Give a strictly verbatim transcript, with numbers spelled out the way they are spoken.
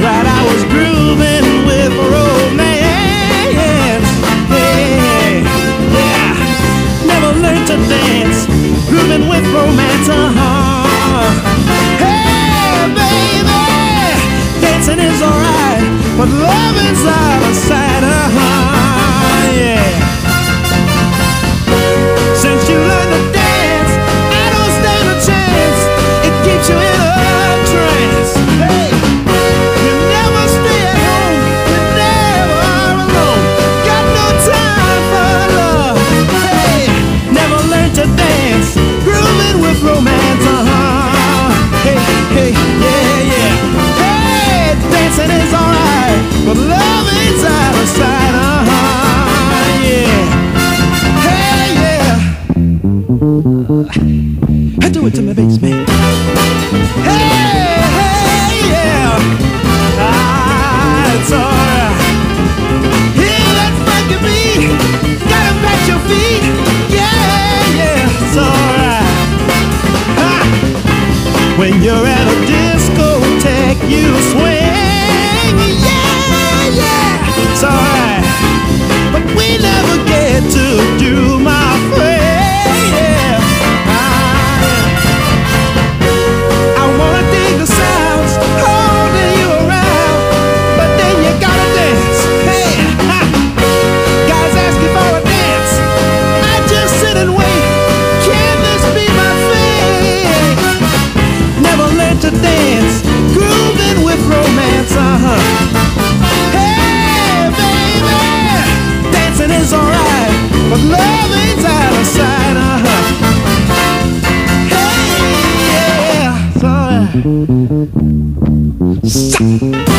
right, I was grooving with romance. Hey, yeah, never learned to dance, grooving with romance. Uh-huh. Hey, baby, dancing is alright, but loving's out of sight. Uh-huh, yeah. Since you learned to dance, I don't stand a chance. It keeps you in a trance. Hey, you never stay at home, you never are alone. Got no time for love. Hey, never learned to dance, grooving with romance. Uh-huh. Hey, hey, yeah, yeah. Hey, dancing is alright, but love is out of sight. Uh-huh, yeah. Hey, yeah. Do it to my bass, man. Hey, hey, yeah. Ah, it's alright. Hear that funky beat, gotta pat your feet. Yeah, yeah, it's alright. Ha! When you're at a discotheque, you swing. Yeah, yeah, it's alright. But we never get to do my friend. To dance, grooving with romance, uh-huh. Hey, baby, dancing is alright, but loving's out of sight, uh-huh. Hey, yeah, it's alright. Stop.